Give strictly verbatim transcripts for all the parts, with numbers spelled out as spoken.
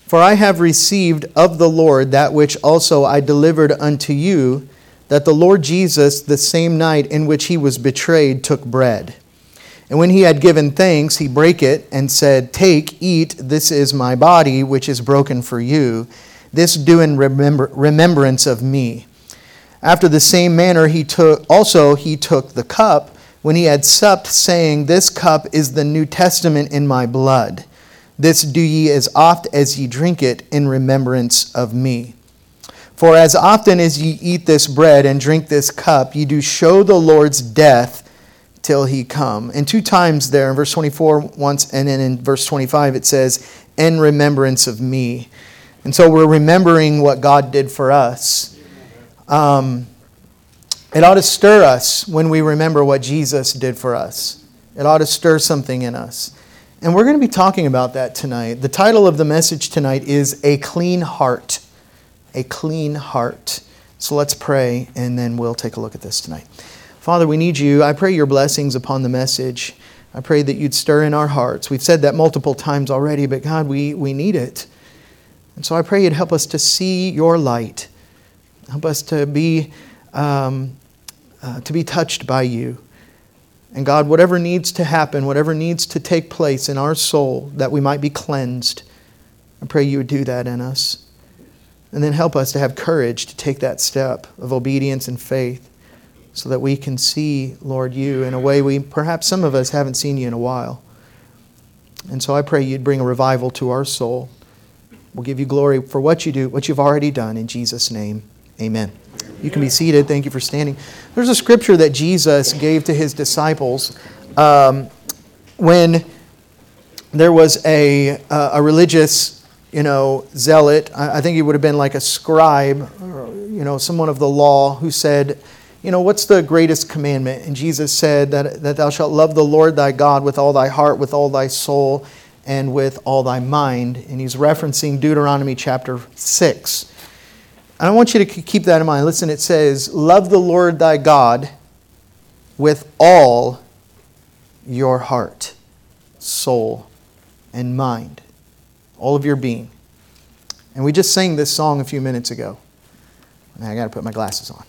For I have received of the Lord that which also I delivered unto you, that the Lord Jesus, the same night in which he was betrayed, took bread. And when he had given thanks, he brake it and said, Take, eat, this is my body, which is broken for you. This do in remember, remembrance of me. After the same manner he took also he took the cup when he had supped, saying, This cup is the New Testament in my blood. This do ye as oft as ye drink it in remembrance of me. For as often as ye eat this bread and drink this cup, ye do show the Lord's death till he come. And two times there in verse twenty-four once, and then in verse twenty-five it says, in remembrance of me. And so we're remembering what God did for us. Um, it ought to stir us when we remember what Jesus did for us. It ought to stir something in us. And we're going to be talking about that tonight. The title of the message tonight is A Clean Heart. A Clean Heart. So let's pray, and then we'll take a look at this tonight. Father, we need you. I pray your blessings upon the message. I pray that you'd stir in our hearts. We've said that multiple times already, but God, we, we need it. And so I pray you'd help us to see your light. Help us to be um, uh, to be touched by you. And God, whatever needs to happen, whatever needs to take place in our soul, that we might be cleansed, I pray you would do that in us. And then help us to have courage to take that step of obedience and faith so that we can see, Lord, you in a way we, perhaps some of us haven't seen you in a while. And so I pray you'd bring a revival to our soul. We'll give you glory for what you do, what you've already done. In Jesus' name, amen. You can be seated. Thank you for standing. There's a scripture that Jesus gave to his disciples um, when there was a, a religious, you know, zealot. I think he would have been like a scribe, or, you know, someone of the law who said, you know, what's the greatest commandment? And Jesus said that, that thou shalt love the Lord thy God with all thy heart, with all thy soul, and with all thy mind. And he's referencing Deuteronomy chapter six. And I want you to keep that in mind. Listen, it says, love the Lord thy God with all your heart, soul, and mind. All of your being. And we just sang this song a few minutes ago. Now I got to put my glasses on.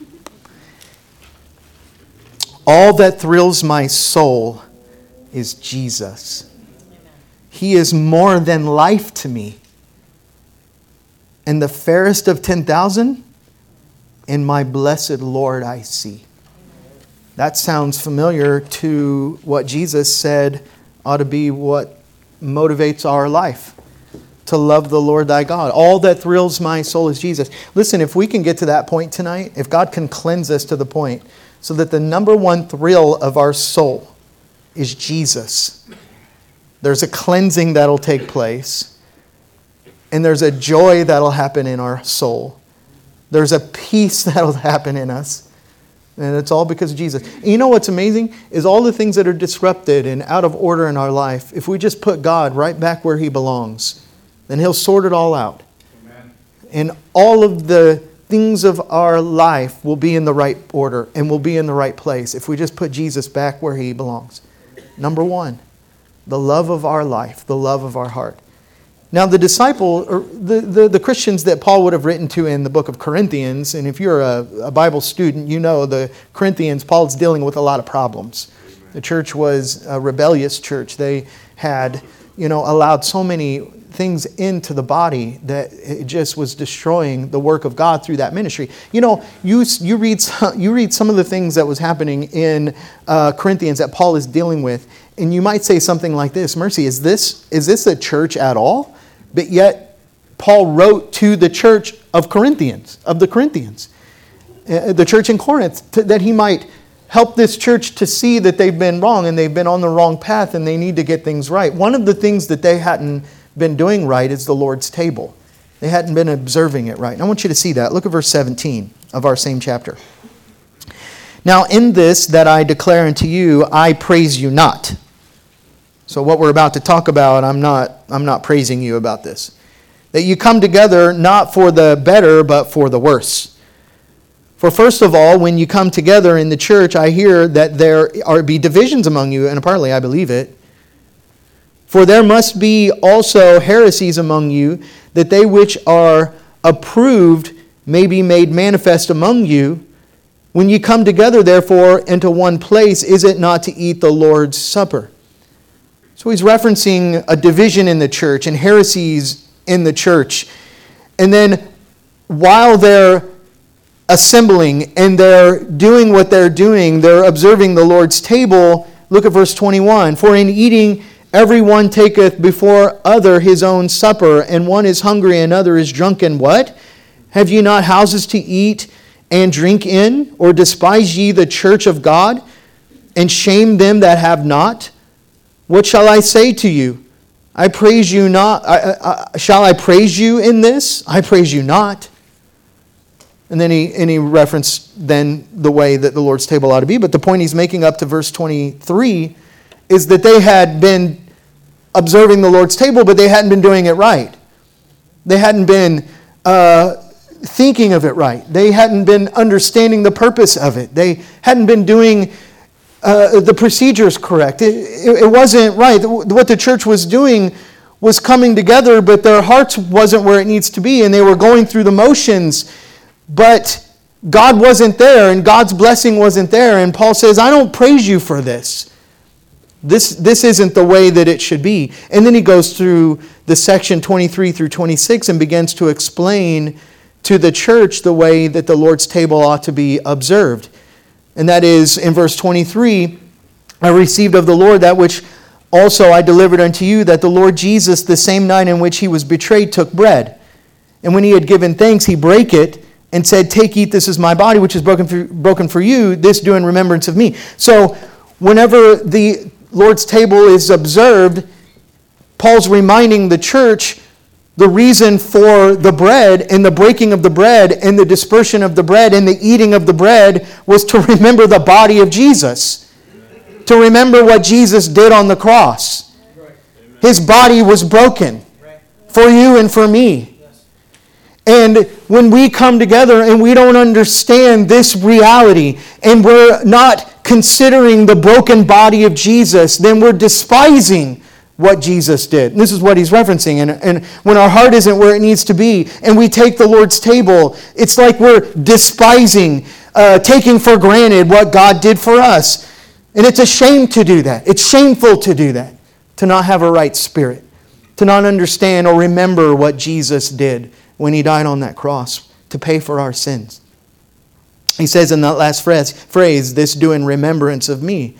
All that thrills my soul is Jesus. He is more than life to me. And the fairest of ten thousand, in my blessed Lord I see. That sounds familiar to what Jesus said ought to be what motivates our life. To love the Lord thy God. All that thrills my soul is Jesus. Listen, if we can get to that point tonight, if God can cleanse us to the point so that the number one thrill of our soul is Jesus, there's a cleansing that'll take place. And there's a joy that'll happen in our soul. There's a peace that'll happen in us. And it's all because of Jesus. And you know what's amazing? Is all the things that are disrupted and out of order in our life, if we just put God right back where he belongs, then he'll sort it all out. Amen. And all of the things of our life will be in the right order and will be in the right place if we just put Jesus back where he belongs. Number one, the love of our life, the love of our heart. Now the disciple, or the, the, the Christians that Paul would have written to in the book of Corinthians, and if you're a, a Bible student, you know the Corinthians, Paul's dealing with a lot of problems. The church was a rebellious church. They had, you know, allowed so many things into the body that it just was destroying the work of God through that ministry. You know, you you read some, you read some of the things that was happening in uh, Corinthians that Paul is dealing with, and you might say something like this: Mercy, is this is this a church at all? But yet, Paul wrote to the church of Corinthians, of the Corinthians, uh, the church in Corinth, to, that he might help this church to see that they've been wrong and they've been on the wrong path and they need to get things right. One of the things that they hadn't been doing right is the Lord's table. They hadn't been observing it right. And I want you to see that. Look at verse seventeen of our same chapter. Now in this that I declare unto you, I praise you not. So what we're about to talk about, I'm not, I'm not praising you about this. That you come together not for the better, but for the worse. For first of all, when you come together in the church, I hear that there are be divisions among you, and apparently I believe it. For there must be also heresies among you, that they which are approved may be made manifest among you. When ye come together, therefore, into one place, is it not to eat the Lord's Supper? So he's referencing a division in the church and heresies in the church. And then while they're assembling and they're doing what they're doing, they're observing the Lord's table. Look at verse twenty-one. For in eating everyone taketh before other his own supper, and one is hungry and another is drunken. What? Have ye not houses to eat and drink in? Or despise ye the church of God, and shame them that have not? What shall I say to you? I praise you not. I, I, I, shall I praise you in this? I praise you not. And then he and he referenced then the way that the Lord's table ought to be. But the point he's making up to verse twenty-three is that they had been observing the Lord's table, but they hadn't been doing it right. They hadn't been uh, thinking of it right. They hadn't been understanding the purpose of it. They hadn't been doing uh, the procedures correct. It, it, it wasn't right. What the church was doing was coming together, but their hearts wasn't where it needs to be, and they were going through the motions. But God wasn't there, and God's blessing wasn't there. And Paul says, I don't praise you for this. This, this isn't the way that it should be. And then he goes through the section twenty-three through twenty-six and begins to explain to the church the way that the Lord's table ought to be observed. And that is in verse twenty-three, I received of the Lord that which also I delivered unto you, that the Lord Jesus, the same night in which he was betrayed, took bread. And when he had given thanks, he brake it, and said, take, eat, this is my body, which is broken for, broken for you. This do in remembrance of me. So whenever the Lord's table is observed, Paul's reminding the church the reason for the bread and the breaking of the bread and the dispersion of the bread and the eating of the bread was to remember the body of Jesus. To remember what Jesus did on the cross. His body was broken for you and for me. And when we come together and we don't understand this reality and we're not considering the broken body of Jesus, then we're despising what Jesus did. And this is what he's referencing. And, and when our heart isn't where it needs to be and we take the Lord's table, it's like we're despising, uh, taking for granted what God did for us. And it's a shame to do that. It's shameful to do that, to not have a right spirit, to not understand or remember what Jesus did when he died on that cross to pay for our sins. He says in that last phrase, phrase, this do in remembrance of me.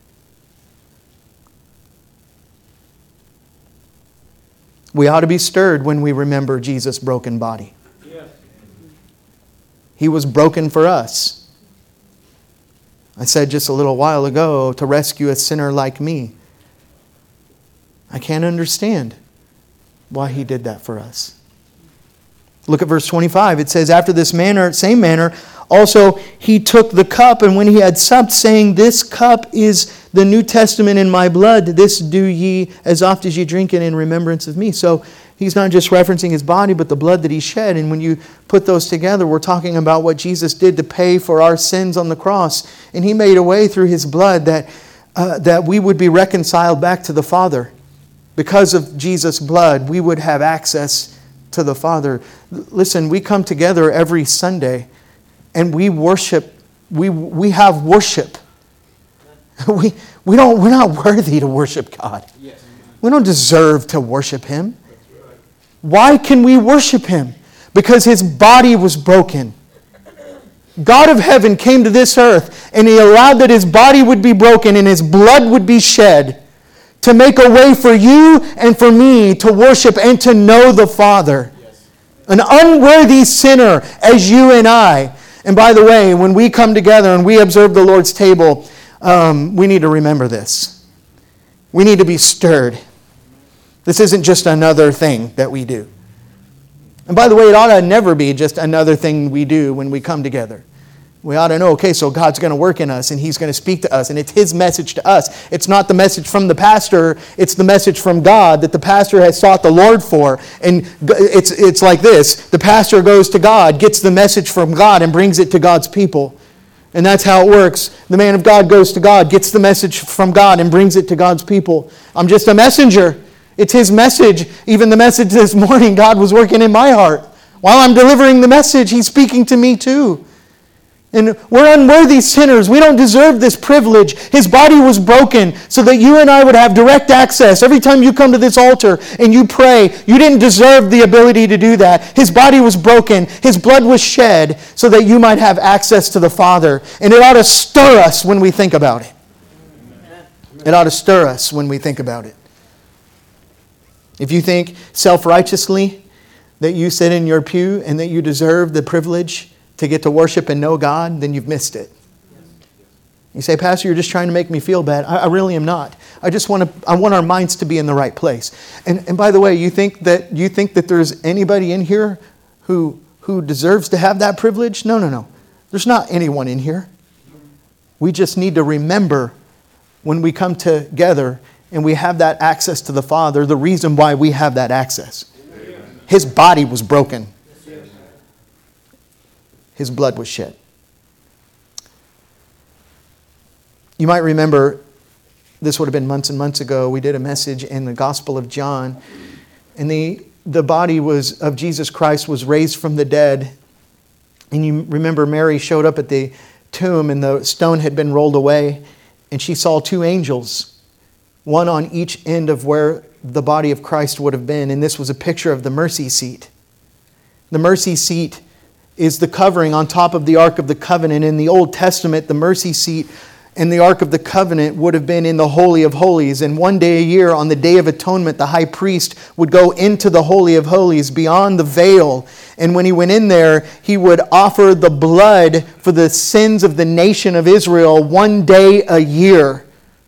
We ought to be stirred when we remember Jesus' broken body. Yes. He was broken for us. I said just a little while ago, to rescue a sinner like me. I can't understand why he did that for us. Look at verse twenty-five. It says, after this manner, same manner, also he took the cup, and when he had supped, saying, this cup is the New Testament in my blood. This do ye as oft as ye drink it in remembrance of me. So he's not just referencing his body, but the blood that he shed. And when you put those together, we're talking about what Jesus did to pay for our sins on the cross. And he made a way through his blood that, uh, that we would be reconciled back to the Father. Because of Jesus' blood, we would have access to the Father. Listen, we come together every Sunday and we worship. We we have worship. We we don't we're not worthy to worship God. We don't deserve to worship him. Why can we worship him? Because his body was broken. God of heaven came to this earth and he allowed that his body would be broken and his blood would be shed to make a way for you and for me to worship and to know the Father. Yes. An unworthy sinner as you and I. And by the way, when we come together and we observe the Lord's table, um, we need to remember this. We need to be stirred. This isn't just another thing that we do. And by the way, it ought to never be just another thing we do when we come together. We ought to know, okay, so God's going to work in us and he's going to speak to us and it's his message to us. It's not the message from the pastor, it's the message from God that the pastor has sought the Lord for. And it's it's like this. The pastor goes to God, gets the message from God and brings it to God's people. And that's how it works. The man of God goes to God, gets the message from God and brings it to God's people. I'm just a messenger. It's His message. Even the message this morning, God was working in my heart. While I'm delivering the message, He's speaking to me too. And we're unworthy sinners. We don't deserve this privilege. His body was broken so that you and I would have direct access. Every time you come to this altar and you pray, you didn't deserve the ability to do that. His body was broken. His blood was shed so that you might have access to the Father. And it ought to stir us when we think about it. It ought to stir us when we think about it. If you think self-righteously that you sit in your pew and that you deserve the privilege to get to worship and know God, then you've missed it. You say, Pastor, you're just trying to make me feel bad. I, I really am not. I just want to. I want our minds to be in the right place. And and by the way, you think that you think that there's anybody in here who who deserves to have that privilege? No, no, no. There's not anyone in here. We just need to remember when we come together and we have that access to the Father, the reason why we have that access. His body was broken. His blood was shed. You might remember, this would have been months and months ago, we did a message in the Gospel of John, and the, the body was of Jesus Christ was raised from the dead. And you remember Mary showed up at the tomb and the stone had been rolled away, and she saw two angels, one on each end of where the body of Christ would have been, and this was a picture of the mercy seat. The mercy seat is the covering on top of the Ark of the Covenant. In the Old Testament, the mercy seat and the Ark of the Covenant would have been in the Holy of Holies. And one day a year, on the Day of Atonement, the high priest would go into the Holy of Holies beyond the veil. And when he went in there, he would offer the blood for the sins of the nation of Israel one day a year.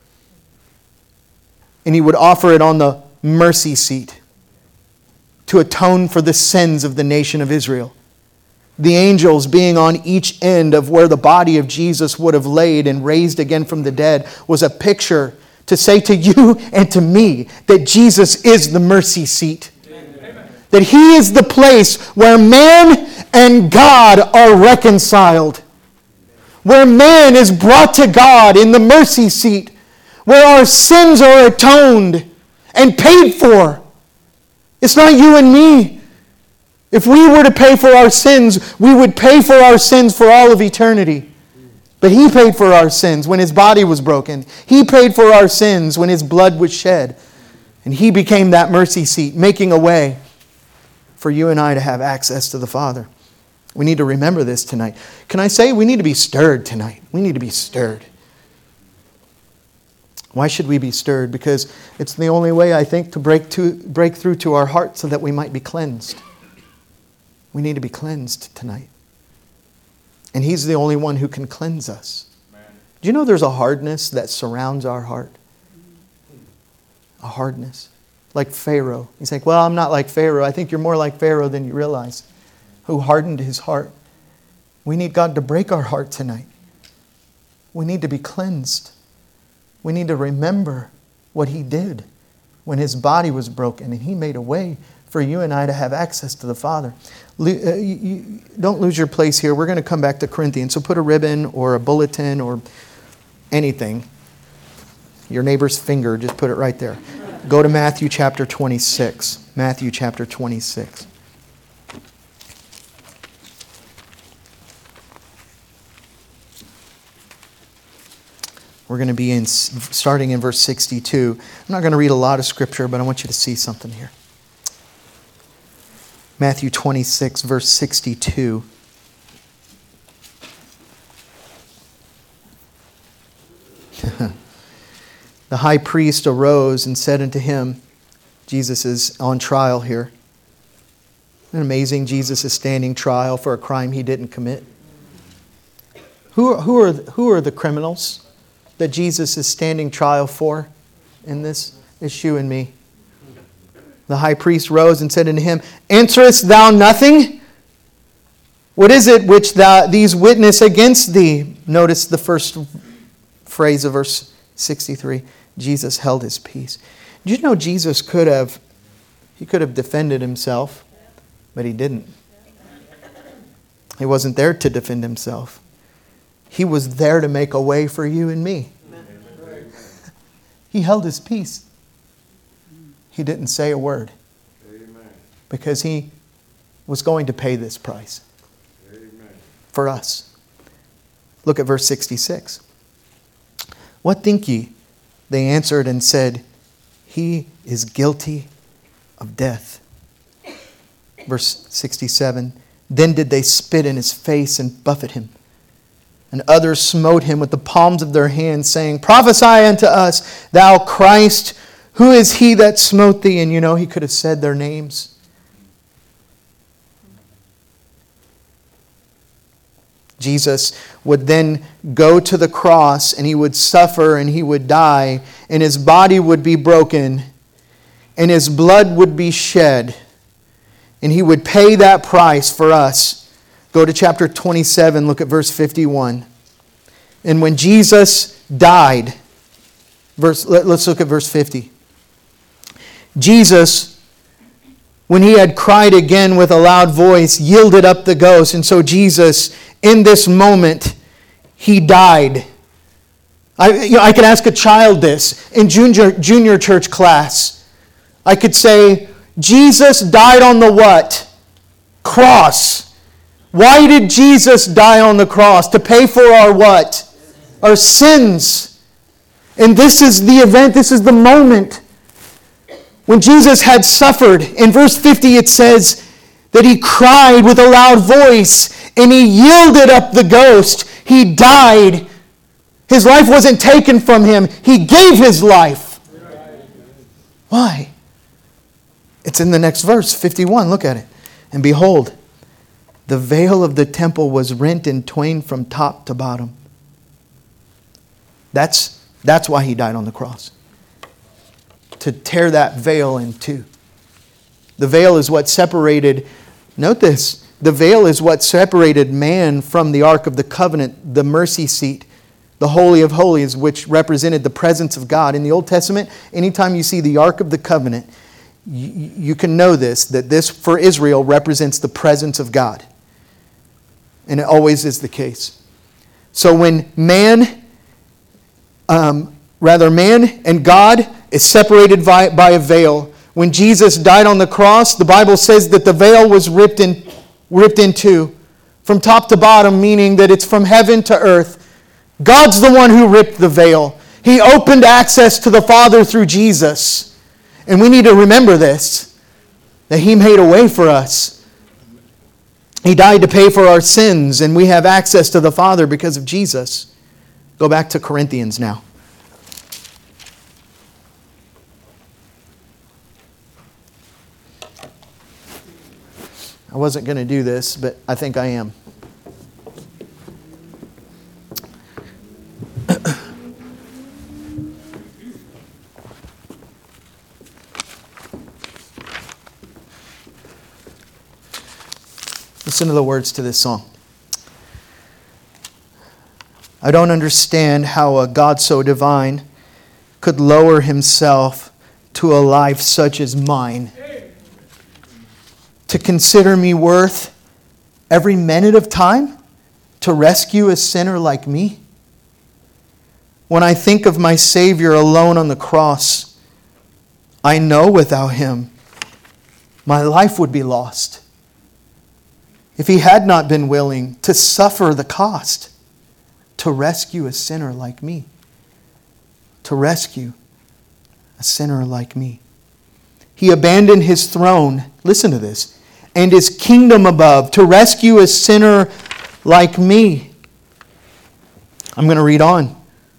And he would offer it on the mercy seat to atone for the sins of the nation of Israel. The angels being on each end of where the body of Jesus would have laid and raised again from the dead was a picture to say to you and to me that Jesus is the mercy seat. Amen. That He is the place where man and God are reconciled. Where man is brought to God in the mercy seat. Where our sins are atoned and paid for. It's not you and me. If we were to pay for our sins, we would pay for our sins for all of eternity. But He paid for our sins when His body was broken. He paid for our sins when His blood was shed. And He became that mercy seat, making a way for you and I to have access to the Father. We need to remember this tonight. Can I say we need to be stirred tonight? We need to be stirred. Why should we be stirred? Because it's the only way, I think, to break, to break through to our heart so that we might be cleansed. We need to be cleansed tonight. And He's the only one who can cleanse us. Man. Do you know there's a hardness that surrounds our heart? A hardness. Like Pharaoh. He's like, well, I'm not like Pharaoh. I think you're more like Pharaoh than you realize. Who hardened his heart. We need God to break our heart tonight. We need to be cleansed. We need to remember what He did when His body was broken and He made a way for you and I to have access to the Father. Don't lose your place here. We're going to come back to Corinthians. So put a ribbon or a bulletin or anything. Your neighbor's finger, just put it right there. Go to Matthew chapter twenty-six. Matthew chapter twenty-six. We're going to be in starting in verse sixty-two. I'm not going to read a lot of scripture, but I want you to see something here. Matthew twenty-six, verse sixty-two. The high priest arose and said unto him, Jesus is on trial here. Isn't it amazing? Jesus is standing trial for a crime He didn't commit. Who are, who are, who are the criminals that Jesus is standing trial for in this? It's you and me. The high priest rose and said unto him, Answerest thou nothing? What is it which thou, these witness against thee? Notice the first phrase of verse sixty-three. Jesus held His peace. Did you know Jesus could have, He could have defended Himself, but He didn't. He wasn't there to defend Himself. He was there to make a way for you and me. He held His peace. He didn't say a word. Amen. Because he was going to pay this price. Amen. For us. Look at verse sixty-six. What think ye? They answered and said, He is guilty of death. Verse sixty-seven. Then did they spit in his face and buffet him. And others smote him with the palms of their hands, saying, Prophesy unto us, thou Christ, who is he that smote thee? And you know, he could have said their names. Jesus would then go to the cross and he would suffer and he would die and his body would be broken and his blood would be shed and he would pay that price for us. Go to chapter twenty-seven, look at verse fifty-one. And when Jesus died, verse, let, let's look at verse fifty. Jesus, when he had cried again with a loud voice, yielded up the ghost. And so Jesus, in this moment, he died. I, you know, I could ask a child this in junior, junior church class. I could say, Jesus died on the what? Cross. Why did Jesus die on the cross? To pay for our what? Our sins. And this is the event, this is the moment when Jesus had suffered. In verse fifty it says that he cried with a loud voice and he yielded up the ghost. He died. His life wasn't taken from him. He gave his life. Why? It's in the next verse, fifty-one. Look at it. And behold, the veil of the temple was rent in twain from top to bottom. That's, that's why he died on the cross. To tear that veil in two. The veil is what separated, note this, the veil is what separated man from the Ark of the Covenant, the mercy seat, the Holy of Holies, which represented the presence of God. In the Old Testament, anytime you see the Ark of the Covenant, you, you can know this, that this for Israel represents the presence of God. And it always is the case. So when man, um, rather man and God is separated by, by a veil, when Jesus died on the cross, the Bible says that the veil was ripped in, ripped in two, from top to bottom, meaning that it's from heaven to earth. God's the one who ripped the veil. He opened access to the Father through Jesus. And we need to remember this, that He made a way for us. He died to pay for our sins, and we have access to the Father because of Jesus. Go back to Corinthians now. I wasn't going to do this, but I think I am. Listen to the words to this song. I don't understand how a God so divine could lower himself to a life such as mine. To consider me worth every minute of time to rescue a sinner like me. When I think of my Savior alone on the cross, I know without Him my life would be lost. If He had not been willing to suffer the cost to rescue a sinner like me. To rescue a sinner like me. He abandoned His throne, listen to this, and His kingdom above to rescue a sinner like me. I'm going to read on.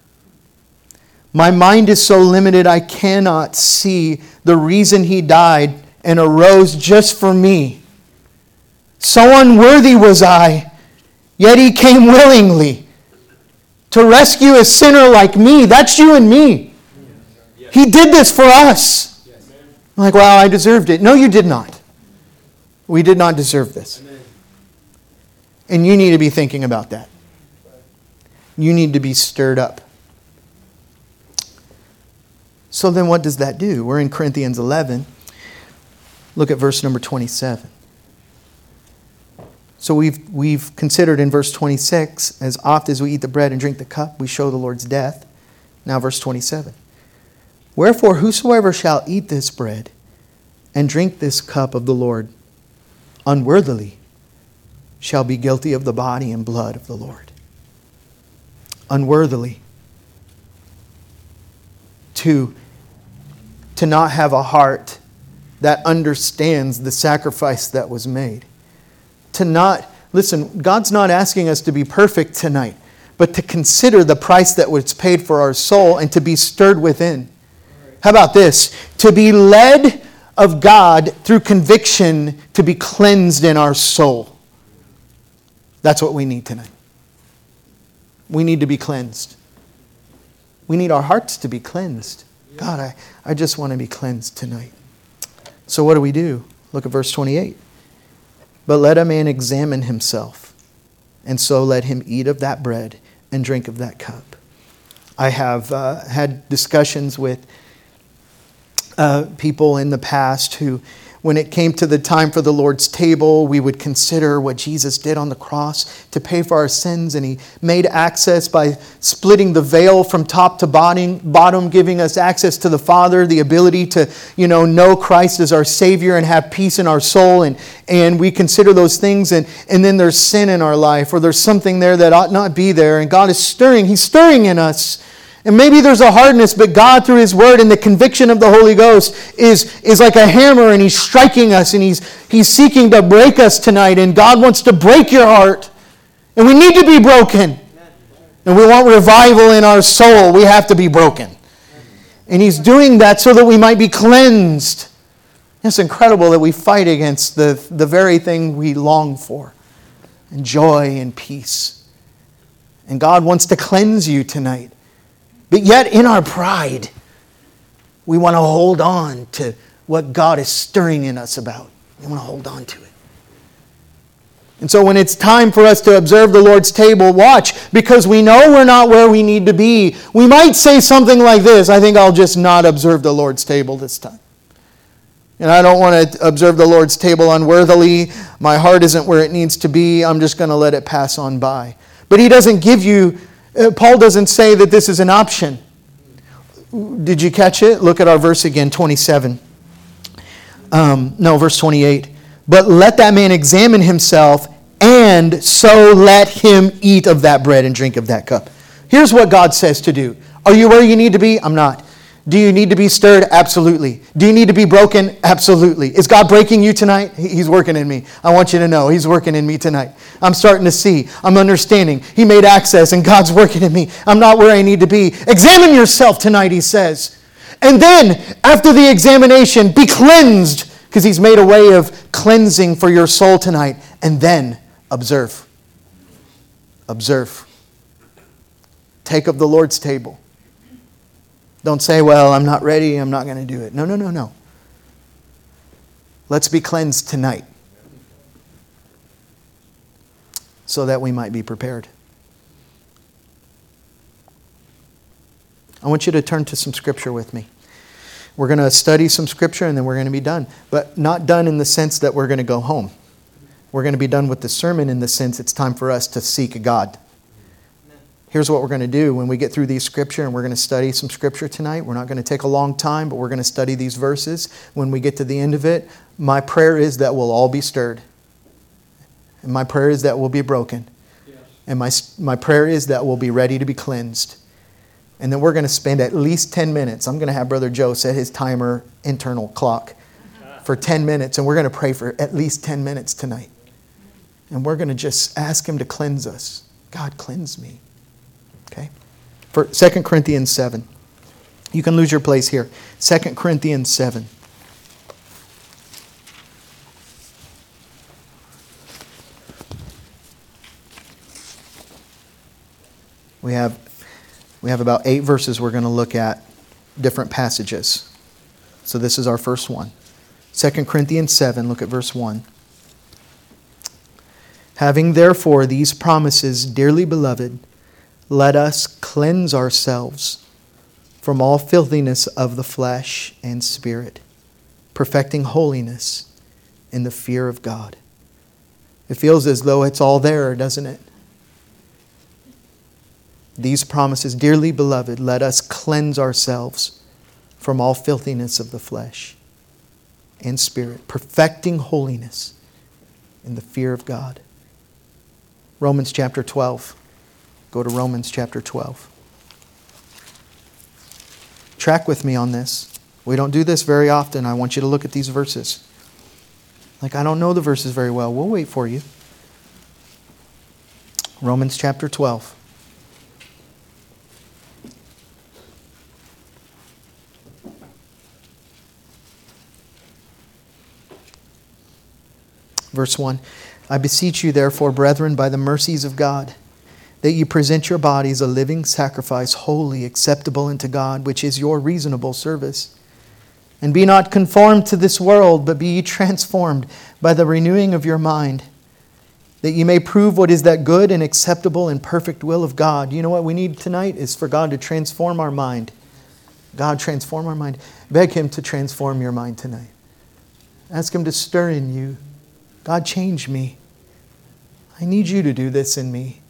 My mind is so limited I cannot see the reason He died and arose just for me. So unworthy was I, yet He came willingly to rescue a sinner like me. That's you and me. He did this for us. I'm like, well, I deserved it. No, you did not. We did not deserve this. And you need to be thinking about that. You need to be stirred up. So then what does that do? We're in Corinthians eleven. Look at verse number twenty-seven. So we've, we've considered in verse twenty-six, as oft as we eat the bread and drink the cup, we show the Lord's death. Now verse twenty-seven. Wherefore whosoever shall eat this bread and drink this cup of the Lord unworthily shall be guilty of the body and blood of the Lord. Unworthily. To, to not have a heart that understands the sacrifice that was made. To not, listen, God's not asking us to be perfect tonight, but to consider the price that was paid for our soul and to be stirred within. How about this? To be led of God through conviction to be cleansed in our soul. That's what we need tonight. We need to be cleansed. We need our hearts to be cleansed. God, I, I just want to be cleansed tonight. So what do we do? Look at verse twenty-eight. But let a man examine himself, and so let him eat of that bread and drink of that cup. I have uh, had discussions with uh, people in the past who, when it came to the time for the Lord's table, we would consider what Jesus did on the cross to pay for our sins. And He made access by splitting the veil from top to bottom, bottom, giving us access to the Father, the ability to, you know, know Christ as our Savior and have peace in our soul. And, and we consider those things. And, and then there's sin in our life, or there's something there that ought not be there. And God is stirring. He's stirring in us. And maybe there's a hardness, but God, through His Word and the conviction of the Holy Ghost, is, is like a hammer, and He's striking us, and he's, he's seeking to break us tonight. And God wants to break your heart. And we need to be broken. And we want revival in our soul. We have to be broken. And He's doing that so that we might be cleansed. It's incredible that we fight against the, the very thing we long for. And joy and peace. And God wants to cleanse you tonight. But yet in our pride, we want to hold on to what God is stirring in us about. We want to hold on to it. And so when it's time for us to observe the Lord's table, watch, because we know we're not where we need to be. We might say something like this: I think I'll just not observe the Lord's table this time. And I don't want to observe the Lord's table unworthily. My heart isn't where it needs to be. I'm just going to let it pass on by. But He doesn't give you... Paul doesn't say that this is an option. Did you catch it? Look at our verse again, twenty-seven. Um, no, verse twenty-eight. But let that man examine himself, and so let him eat of that bread and drink of that cup. Here's what God says to do. Are you where you need to be? I'm not. Do you need to be stirred? Absolutely. Do you need to be broken? Absolutely. Is God breaking you tonight? He's working in me. I want you to know He's working in me tonight. I'm starting to see. I'm understanding. He made access and God's working in me. I'm not where I need to be. Examine yourself tonight, He says. And then, after the examination, be cleansed, because He's made a way of cleansing for your soul tonight. And then, observe. Observe. Take of the Lord's table. Don't say, well, I'm not ready, I'm not going to do it. No, no, no, no. Let's be cleansed tonight so that we might be prepared. I want you to turn to some Scripture with me. We're going to study some Scripture and then we're going to be done. But not done in the sense that we're going to go home. We're going to be done with the sermon in the sense it's time for us to seek God. Here's what we're going to do when we get through these Scripture, and we're going to study some Scripture tonight. We're not going to take a long time, but we're going to study these verses. When we get to the end of it, my prayer is that we'll all be stirred. And my prayer is that we'll be broken. Yes. And my, my prayer is that we'll be ready to be cleansed. And then we're going to spend at least ten minutes. I'm going to have Brother Joe set his timer internal clock for ten minutes, and we're going to pray for at least ten minutes tonight. And we're going to just ask Him to cleanse us. God, cleanse me. Okay? For Second Corinthians seven. You can lose your place here. Second Corinthians seven. We have, we have about eight verses we're going to look at, different passages. So this is our first one. Second Corinthians seven, look at verse one. Having therefore these promises, dearly beloved, let us cleanse ourselves from all filthiness of the flesh and spirit, perfecting holiness in the fear of God. It feels as though it's all there, doesn't it? These promises, dearly beloved, let us cleanse ourselves from all filthiness of the flesh and spirit, perfecting holiness in the fear of God. Romans chapter twelve. Go to Romans chapter twelve. Track with me on this. We don't do this very often. I want you to look at these verses. Like, I don't know the verses very well. We'll wait for you. Romans chapter twelve. Verse one. I beseech you, therefore, brethren, by the mercies of God, that you present your bodies a living sacrifice, holy, acceptable unto God, which is your reasonable service. And be not conformed to this world, but be ye transformed by the renewing of your mind, that ye may prove what is that good and acceptable and perfect will of God. You know what we need tonight is for God to transform our mind. God, transform our mind. Beg Him to transform your mind tonight. Ask Him to stir in you. God, change me. I need you to do this in me.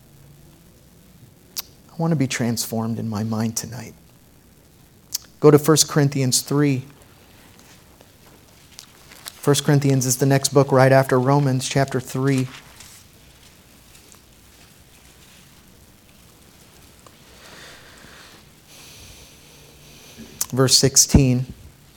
I want to be transformed in my mind tonight. Go to First Corinthians three. First Corinthians is the next book right after Romans, chapter three. Verse sixteen.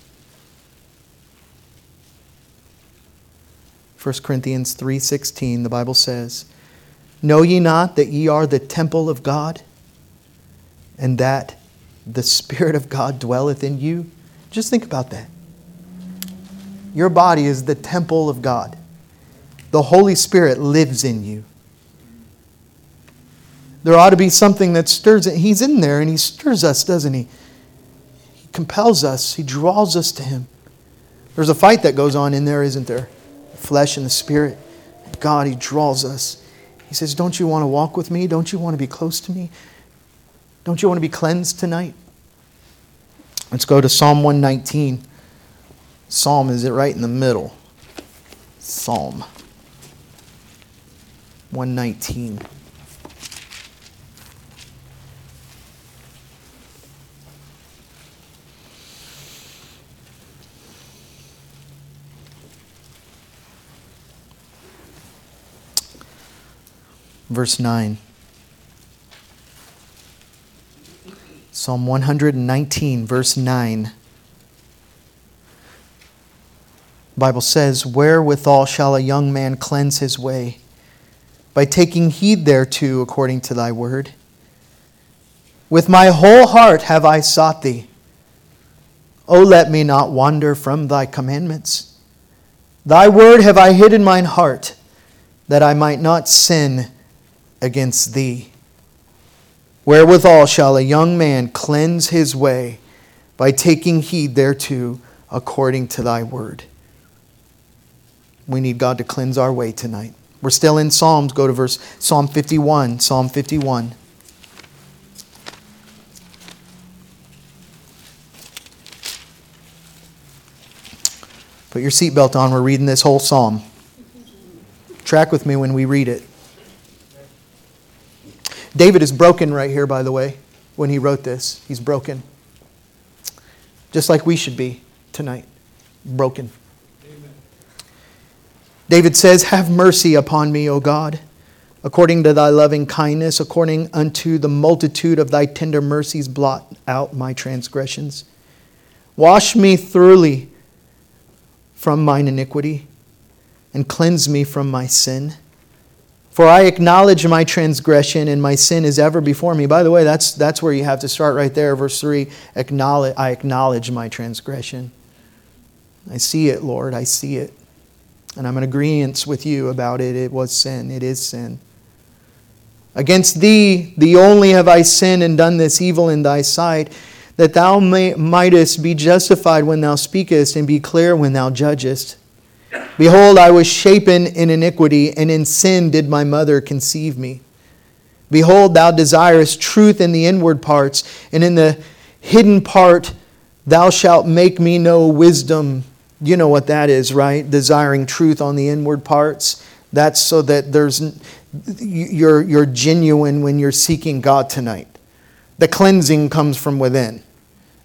First Corinthians three sixteen, the Bible says, know ye not that ye are the temple of God, and that the Spirit of God dwelleth in you? Just think about that. Your body is the temple of God. The Holy Spirit lives in you. There ought to be something that stirs it. He's in there and He stirs us, doesn't He? He compels us. He draws us to Him. There's a fight that goes on in there, isn't there? The flesh and the Spirit. God, He draws us. He says, don't you want to walk with me? Don't you want to be close to me? Don't you want to be cleansed tonight? Let's go to Psalm one nineteen. Psalm is it right in the middle. Psalm one nineteen. Verse nine. Psalm one nineteen, verse nine. The Bible says, wherewithal shall a young man cleanse his way? By taking heed thereto according to thy word. With my whole heart have I sought thee. O let me not wander from thy commandments. Thy word have I hid in mine heart, that I might not sin against thee. Wherewithal shall a young man cleanse his way? By taking heed thereto according to thy word. We need God to cleanse our way tonight. We're still in Psalms. Go to verse Psalm fifty-one. Psalm fifty-one. Put your seatbelt on. We're reading this whole psalm. Track with me when we read it. David is broken right here, by the way, when he wrote this. He's broken. Just like we should be tonight. Broken. Amen. David says, have mercy upon me, O God, according to thy loving kindness, according unto the multitude of thy tender mercies, blot out my transgressions. Wash me thoroughly from mine iniquity, and cleanse me from my sin. For I acknowledge my transgression, and my sin is ever before me. By the way, that's that's where you have to start right there. Verse three, acknowledge, I acknowledge my transgression. I see it, Lord, I see it. And I'm in agreement with you about it. It was sin. It is sin. Against thee, thee only have I sinned and done this evil in thy sight, that thou may, mightest be justified when thou speakest, and be clear when thou judgest. Behold, I was shapen in iniquity, and in sin did my mother conceive me. Behold, thou desirest truth in the inward parts, and in the hidden part thou shalt make me know wisdom. You know what that is, right? Desiring truth on the inward parts. That's so that there's you're, you're genuine when you're seeking God tonight. The cleansing comes from within.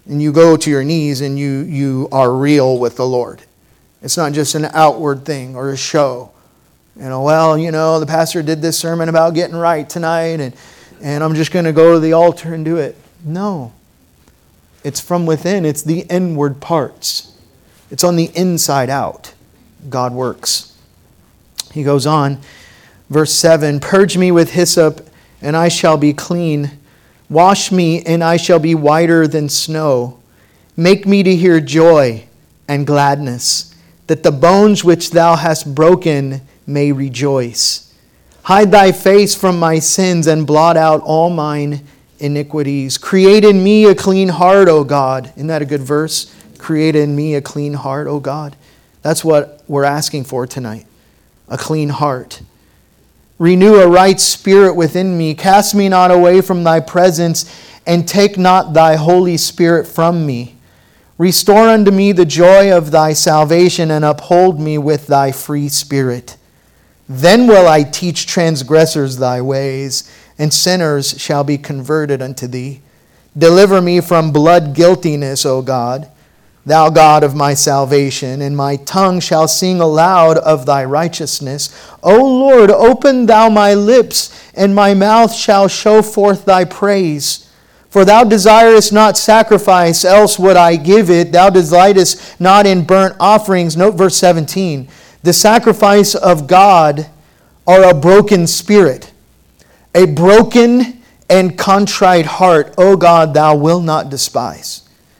And you go to your knees and you, you are real with the Lord. It's not just an outward thing or a show. You know, well, you know, the pastor did this sermon about getting right tonight and, and I'm just going to go to the altar and do it. No. It's from within. It's the inward parts. It's on the inside out. God works. He goes on, verse seven, purge me with hyssop and I shall be clean. Wash me and I shall be whiter than snow. Make me to hear joy and gladness, that the bones which thou hast broken may rejoice. Hide thy face from my sins and blot out all mine iniquities. Create in me a clean heart, O God. Isn't that a good verse? Create in me a clean heart, O God. That's what we're asking for tonight. A clean heart. Renew a right spirit within me. Cast me not away from thy presence, and take not thy Holy Spirit from me. Restore unto me the joy of thy salvation, and uphold me with thy free spirit. Then will I teach transgressors thy ways, and sinners shall be converted unto thee. Deliver me from blood guiltiness, O God, thou God of my salvation, and my tongue shall sing aloud of thy righteousness. O Lord, open thou my lips, and my mouth shall show forth thy praise. For thou desirest not sacrifice, else would I give it. Thou delightest not in burnt offerings. Note verse seventeen. The sacrifice of God are a broken spirit, a broken and contrite heart, O God, thou wilt not despise.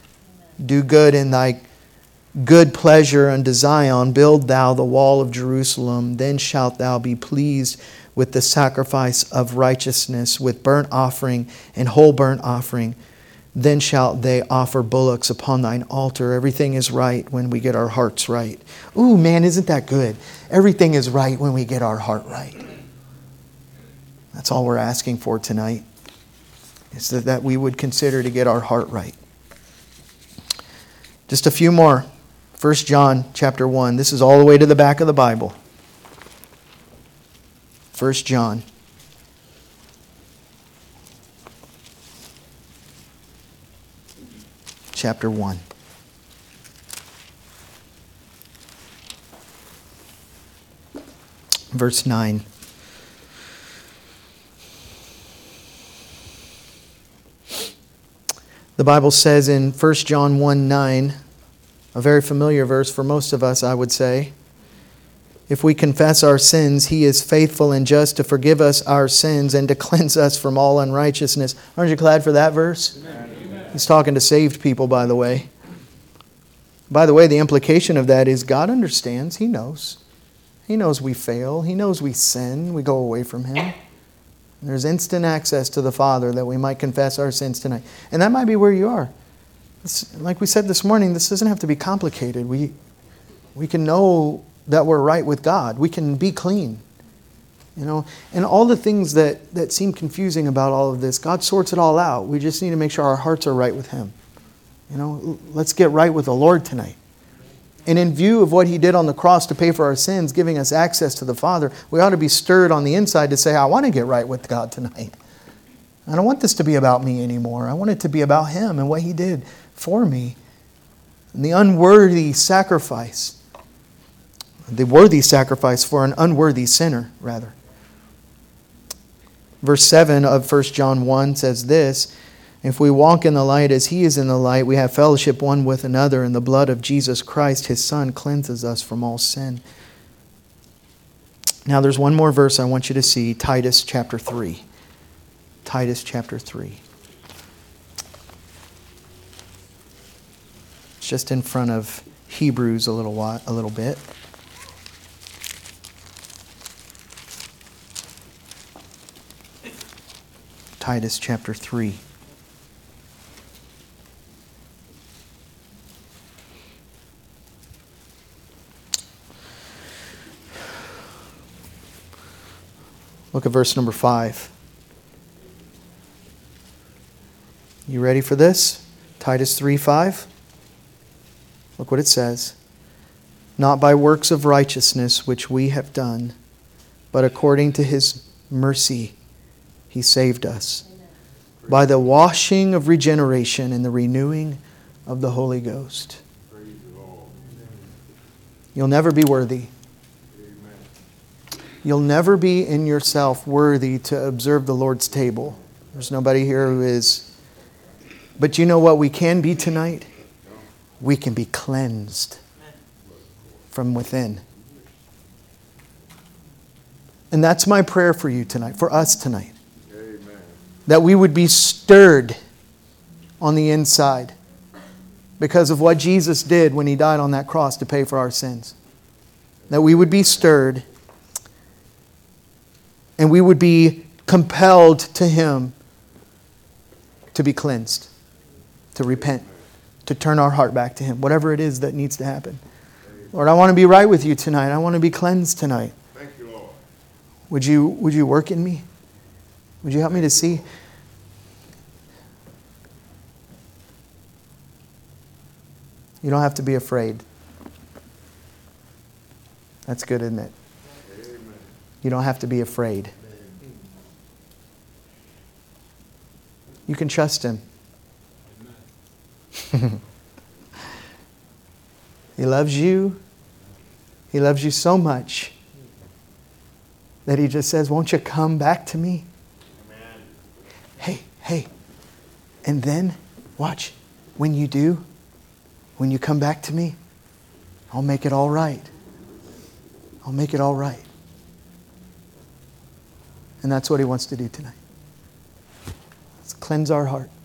Do good in thy good pleasure unto Zion. Build thou the wall of Jerusalem. Then shalt thou be pleased with the sacrifice of righteousness, with burnt offering and whole burnt offering. Then shalt they offer bullocks upon thine altar. Everything is right when we get our hearts right. Ooh, man, isn't that good? Everything is right when we get our heart right. That's all we're asking for tonight, is that, that we would consider to get our heart right. Just a few more. First John chapter one. This is all the way to the back of the Bible. First John. Chapter one. Verse nine. The Bible says in First John one nine, a very familiar verse for most of us, I would say, if we confess our sins, He is faithful and just to forgive us our sins and to cleanse us from all unrighteousness. Aren't you glad for that verse? Amen. He's talking to saved people, by the way. By the way, the implication of that is God understands. He knows. He knows we fail. He knows we sin. We go away from Him. There's instant access to the Father that we might confess our sins tonight. And that might be where you are. It's, like we said this morning, this doesn't have to be complicated. We, we can know that we're right with God. We can be clean. You know, and all the things that, that seem confusing about all of this, God sorts it all out. We just need to make sure our hearts are right with Him. You know, let's get right with the Lord tonight. And in view of what He did on the cross to pay for our sins, giving us access to the Father, we ought to be stirred on the inside to say, I want to get right with God tonight. I don't want this to be about me anymore. I want it to be about Him and what He did for me. And the unworthy sacrifice. The worthy sacrifice for an unworthy sinner, rather. Verse seven of First John one says this, if we walk in the light as He is in the light, we have fellowship one with another, and the blood of Jesus Christ, His Son, cleanses us from all sin. Now there's one more verse I want you to see, Titus chapter three. Titus chapter three. It's just in front of Hebrews a little while, a little bit. Titus chapter three. Look at verse number five. You ready for this? Titus three five. Look what it says. Not by works of righteousness which we have done, but according to His mercy He saved us. By the washing of regeneration and the renewing of the Holy Ghost. Praise the Lord. You'll never be worthy. Amen. You'll never be in yourself worthy to observe the Lord's table. There's nobody here who is. But you know what we can be tonight? We can be cleansed from within. And that's my prayer for you tonight, for us tonight. Amen. That we would be stirred on the inside because of what Jesus did when He died on that cross to pay for our sins. That we would be stirred and we would be compelled to Him to be cleansed, to repent, to turn our heart back to Him, whatever it is that needs to happen. Lord, I want to be right with you tonight. I want to be cleansed tonight. Thank you, Lord. Would you, would you work in me? Would you help me to see? You don't have to be afraid. That's good, isn't it? Amen. You don't have to be afraid. You can trust Him. He loves you. He loves you so much that He just says, won't you come back to me? Amen. Hey, hey. And then, watch, when you do, when you come back to me, I'll make it all right. I'll make it all right. And that's what He wants to do tonight. Let's cleanse our heart.